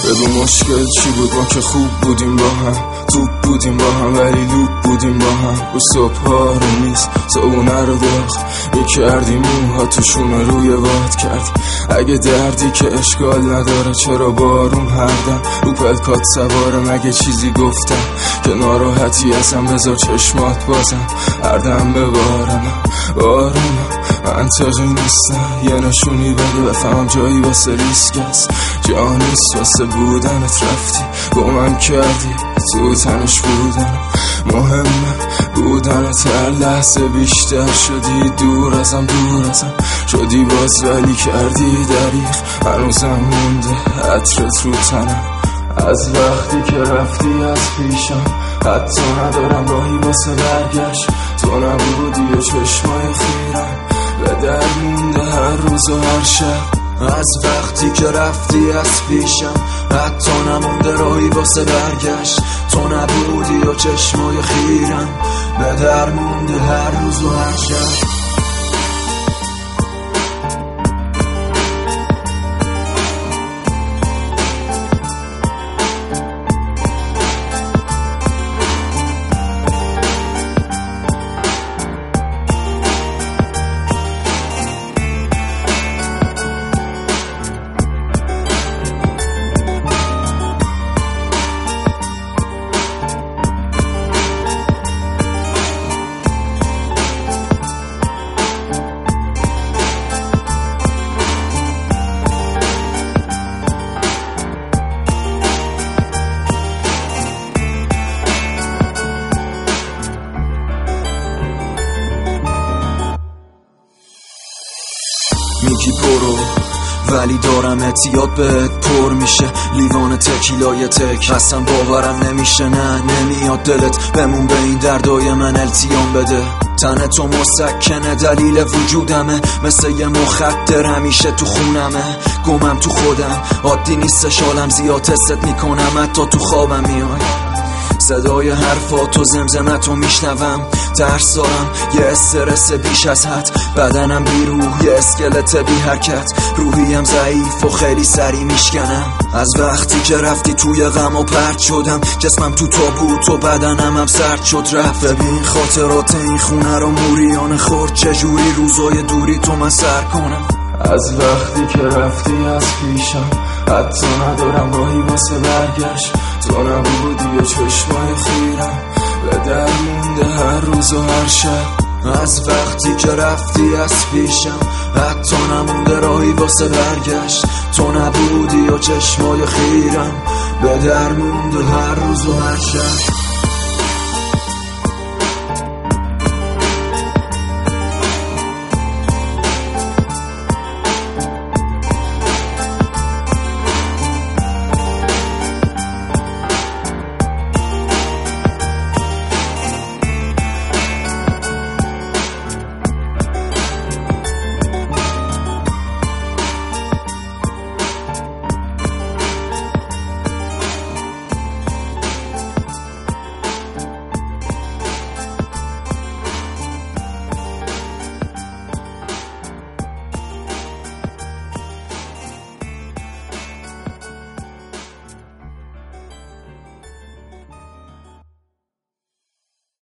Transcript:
بگو مشکل چی بود؟ ما که خوب بودیم با هم، توپ بودیم با هم ولی لوب بودیم با هم. رو صبح ها رو میز صبونه رو داغ میکردی، موها توشون روی واد کردی. اگه دردی که اشکال نداره چرا بارون هر دم رو پلکات سواره؟ مگه چیزی گفتم که ناراحتی ازم؟ بذار چشمات بازم هر دم ببارم بارونم. منطقی نیستم یه نشونی بده بفهم جایی واسه ریسک است، جا نیست واسه بودنت. رفتی گمم کردی تو تنش بودنم، مهمه بودنت. هر لحظه بیشتر شدی دور ازم شدی باز ولی کردی دریغ. هنوزم مونده عطرت رو تنم از وقتی که رفتی از پیشم. حتی ندارم راهی واسه برگشت، تو نبودی و چشمای خیرم به در مونده هر روز و هر شب. از وقتی که رفتی از پیشم حتی نمونده راهی واسه برگشت، تو نبودی و چشمای خیرم به در مونده هر روز و هر شب. میگی برو ولی دارم اعتیاد بهت پر میشه، لیوان تکیلای تک اصلا باورم نمیشه. نه نمیاد دلت بمون به این دردای من التیام بده. تن تو مسکنه دلیل وجودمه، مثل یه مخدر همیشه تو خونمه. گمم تو خودم عادی نیستش حالم، زیاد تست میکنم حتی تو خوابم میای. صدای حرفاتو زمزمتو میشنوم، ترس دارم یه استرس بیش از حد. بدنم بی روح یه اسکلت بی حرکت، روحیم ضعیف و خیلی سری میشکنم. از وقتی که رفتی توی غم و پرت شدم، جسمم تو تابوت و بدنم هم سرد شد رفت. ببین خاطرات این خونه رو موریانه خورد، چجوری روزای دوری تو من سر کنم. از وقتی که رفتی از پیشم حتی ندارم راهی واسه برگشت، تو نبودی و چشمای خیرم به در مونده هر روز و هر شب. از وقتی که رفتی از پیشم حتی نمونده راهی واسه برگشت، تو نبودی و چشمای خیرم به در مونده هر روز و هر شب.